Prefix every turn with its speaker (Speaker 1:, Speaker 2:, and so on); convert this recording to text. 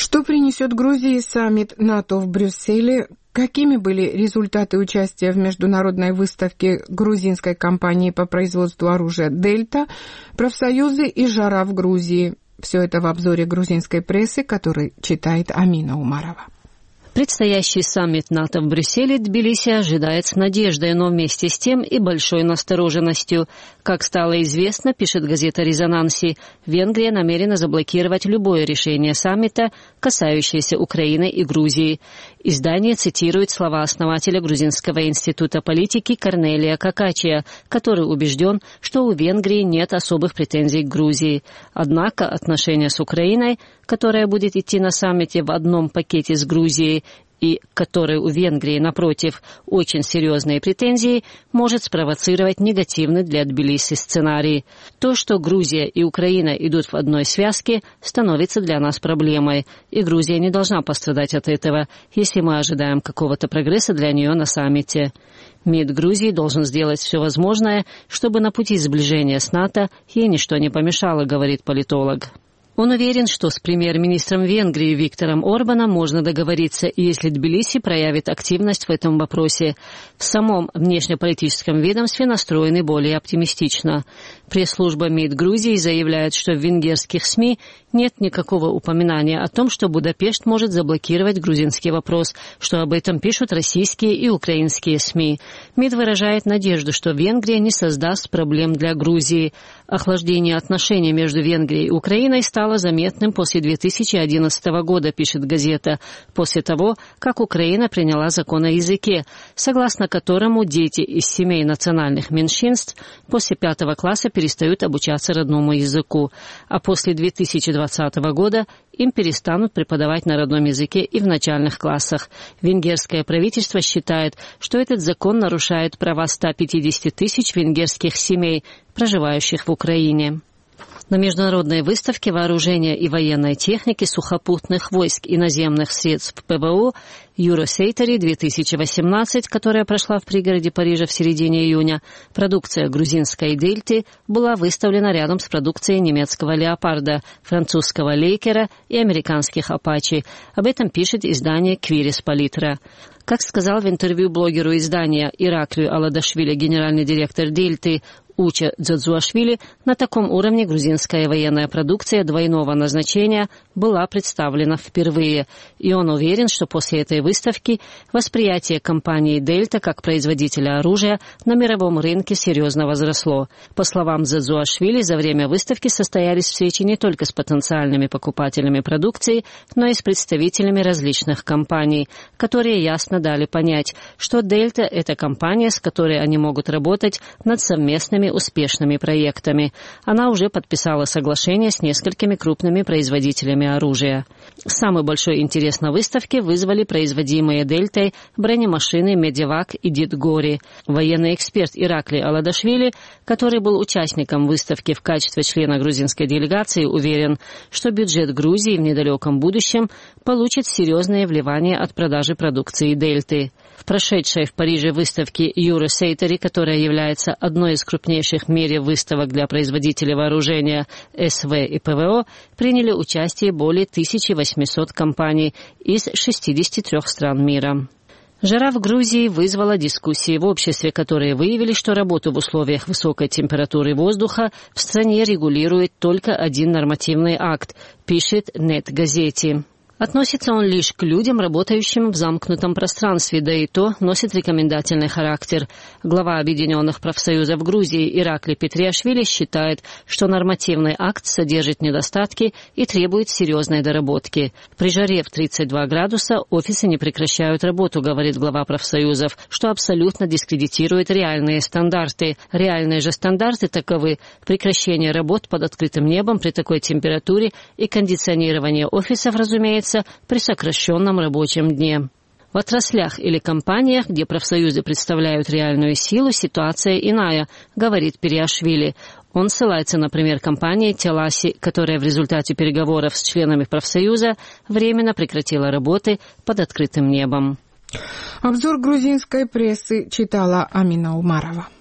Speaker 1: Что принесет Грузии саммит НАТО в Брюсселе? Какими были результаты участия в международной выставке грузинской компании по производству оружия «Дельта», профсоюзы и жара в Грузии? Все это в обзоре грузинской прессы, который читает Амина Умарова.
Speaker 2: Предстоящий саммит НАТО в Брюсселе Тбилиси ожидает с надеждой, но вместе с тем и большой настороженностью. Как стало известно, пишет газета «Резонанси», Венгрия намерена заблокировать любое решение саммита, касающееся Украины и Грузии. Издание цитирует слова основателя Грузинского института политики Корнелия Какачия, который убежден, что у Венгрии нет особых претензий к Грузии. Однако отношения с Украиной, которая будет идти на саммите в одном пакете с Грузией, и которой у Венгрии, напротив, очень серьезные претензии, может спровоцировать негативный для Тбилиси сценарий. То, что Грузия и Украина идут в одной связке, становится для нас проблемой, и Грузия не должна пострадать от этого, если мы ожидаем какого-то прогресса для нее на саммите. МИД Грузии должен сделать все возможное, чтобы на пути сближения с НАТО ей ничто не помешало, говорит политолог. Он уверен, что с премьер-министром Венгрии Виктором Орбаном можно договориться, если Тбилиси проявит активность в этом вопросе. В самом внешнеполитическом ведомстве настроены более оптимистично. Пресс-служба МИД Грузии заявляет, что в венгерских СМИ нет никакого упоминания о том, что Будапешт может заблокировать грузинский вопрос, что об этом пишут российские и украинские СМИ. МИД выражает надежду, что Венгрия не создаст проблем для Грузии. Охлаждение отношений между Венгрией и Украиной стало заметным после 2011 года, пишет газета, после того, как Украина приняла закон о языке, согласно которому дети из семей национальных меньшинств после 5 класса перестают обучаться родному языку, а после 2020 года им перестанут преподавать на родном языке и в начальных классах. Венгерское правительство считает, что этот закон нарушает права 150 тысяч венгерских семей, проживающих в Украине. На международной выставке вооружения и военной техники сухопутных войск и наземных средств ПВО Eurosatory 2018, которая прошла в пригороде Парижа в середине июня, продукция грузинской «Дельты» была выставлена рядом с продукцией немецкого «Леопарда», французского «Лейкера» и американских «Апачи». Об этом пишет издание «Квирис Политра». Как сказал в интервью блогеру издания Ираклию Аладашвили генеральный директор «Дельты» Уча Дзадзуашвили, на таком уровне грузинская военная продукция двойного назначения была представлена впервые, и он уверен, что после этой выставки восприятие компании «Дельта» как производителя оружия на мировом рынке серьезно возросло. По словам Дзадзуашвили, за время выставки состоялись встречи не только с потенциальными покупателями продукции, но и с представителями различных компаний, которые ясно дали понять, что «Дельта» — это компания, с которой они могут работать над совместными успешными проектами. Она уже подписала соглашение с несколькими крупными производителями оружия. Самый большой интерес на выставке вызвали производимые «Дельтой» бронемашины «Медевак» и «Дитгори». Военный эксперт Ираклий Аладашвили, который был участником выставки в качестве члена грузинской делегации, уверен, что бюджет Грузии в недалеком будущем получит серьезное вливание от продажи продукции «Дельты». В прошедшей в Париже выставке Eurosatory, которая является одной из крупнейших в мире выставок для производителей вооружения СВ и ПВО, приняли участие более 1800 компаний из 63 стран мира. Жара в Грузии вызвала дискуссии в обществе, которые выявили, что работу в условиях высокой температуры воздуха в стране регулирует только один нормативный акт, пишет Нет-газете. Относится он лишь к людям, работающим в замкнутом пространстве, да и то носит рекомендательный характер. Глава Объединенных профсоюзов Грузии Ираклий Петриашвили считает, что нормативный акт содержит недостатки и требует серьезной доработки. При жаре в 32 градуса офисы не прекращают работу, говорит глава профсоюзов, что абсолютно дискредитирует реальные стандарты. Реальные же стандарты таковы: прекращение работ под открытым небом при такой температуре и кондиционирование офисов, разумеется, при сокращенном рабочем дне. В отраслях или компаниях, где профсоюзы представляют реальную силу, ситуация иная, говорит Периашвили. Он ссылается, например, компании «Теласи», которая в результате переговоров с членами профсоюза временно прекратила работы под открытым небом.
Speaker 1: Обзор грузинской прессы читала Амина Умарова.